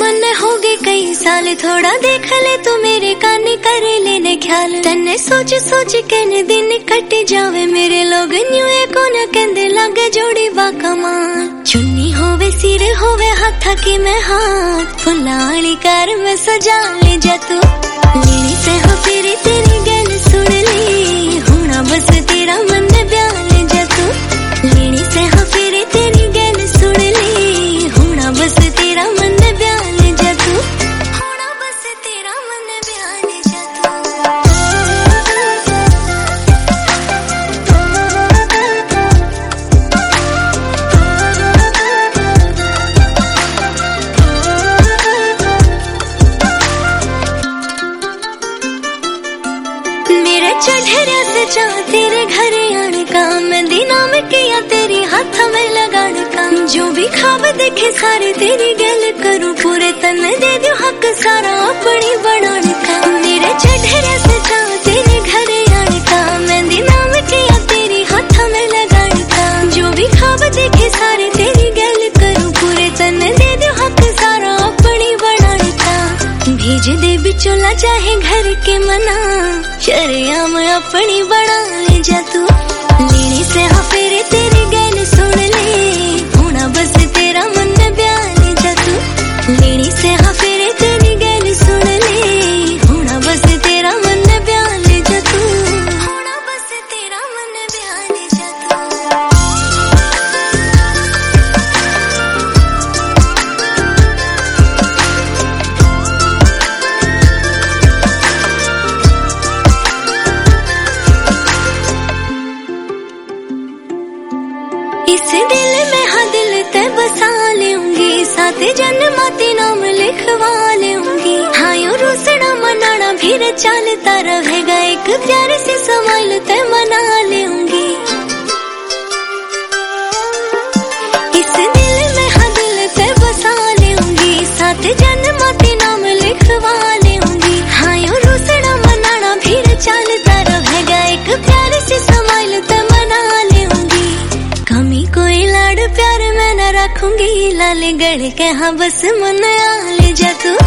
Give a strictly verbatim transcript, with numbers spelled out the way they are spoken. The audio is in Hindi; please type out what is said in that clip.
मन हो गए कई साल, थोड़ा देख ले तू मेरे कान कर लेने ख्याल। तन्ने सोच सोच के न दिन कट जावे, मेरे लोग न्यू को न कहंदे लागे जोड़ी बाकमाल। चुन्नी होवे सिर होवे हाथ की मैं हाथ, फुलानी कार में सजा ले जा तू। लेनी से हो फिर तेरी गल सुन ली, होना बस तेरा मन ब्याह ले जा तू। लेनी से हो फिर तेरी गल सुन ली, होना बस तेरा मन ब्याह ले जा तू। होना बस तेरा मन ब्याह ले जा तू। मेरा चढ़ेरा से चाह तेरे घर आने का, मैं दिना में किया तेरी हाथ में लगाने का। जो भी ख्वाब देखे सारे तेरी गल करूं, पूरे तन दे दूं हक सारा अपनी बनाने का। मेरे चढ़ेरा से चाह तेरे घर आने का, मैं दिना में किया तेरी हाथ में लगाने का। जो भी ख्वाब देखे सारे तेरी गल करूं, पूरे तन दे दूं हक सारा अपनी बनाने का। भेज दे बिचौला चाहे घर के मना, शर्याम अपनी बना ले जा तू। लेने से हाँ फिर तेरी गल सुन ले, होना बस तेरा मन ब्याह ले जा तू। लेने से हाँ फिर तेरी गल सुन ले, होना बस तेरा मन ब्याह ले जा तू। होना बस तेरा मन ब्याह ले जा इस दिल में हाँ दिल ते बसा लूंगी, साथ जन्माती नाम लिखवा लूंगी। हाँ यूं रूसना मनाना भी चलता रहेगा, एक प्यारे से समाइल ते मना लूंगी। इस दिल में हाँ दिल ते बसा लूंगी, साथ जन्माती नाम लिखवा लूंगी। हाँ यूं रूसना मनाना भी चलता रहेगा, एक प्यारे से समाइल ते मना लूंगी। कमी कोई लाड़ प्यार मैं न रखूंगी, लाल गढ़ के हाँ बस मन आ ले जा तू।